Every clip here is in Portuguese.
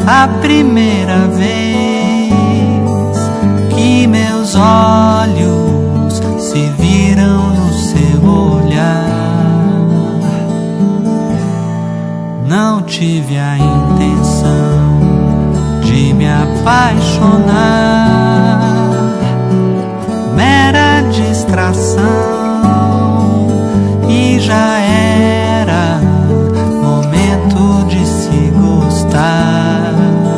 a primeira vez que meus olhos se viram no seu olhar. Não tive a intenção de me apaixonar, mera distração, e já era momento de se gostar.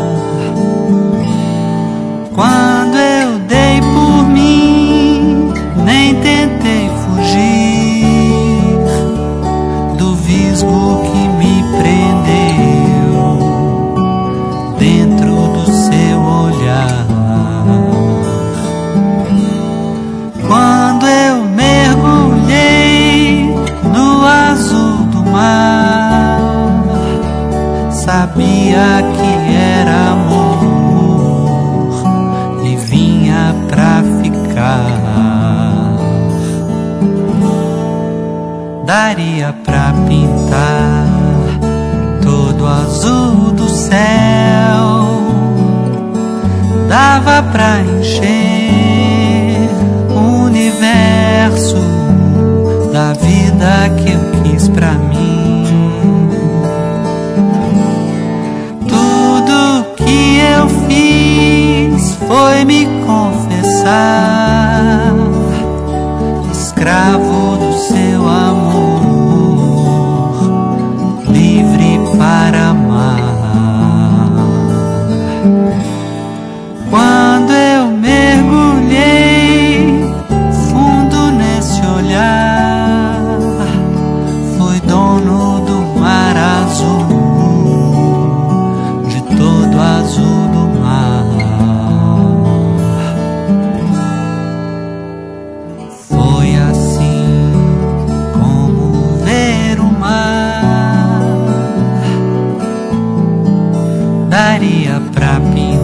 Quando eu dei por mim, nem tentei fugir do visgo que me prendeu dentro do seu olhar. Quando eu mergulhei no azul do mar, sabia que era amor e vinha pra ficar. Daria pra pintar todo o azul do céu, dava pra encher o universo da vida que eu quis pra mim. Tudo que eu fiz foi me confessar, escravo do seu amor, livre para amar. Quando eu mergulhei fundo nesse olhar, fui dono do mar azul, de todo azul do mar. Foi assim como ver o mar. Daria pra pintar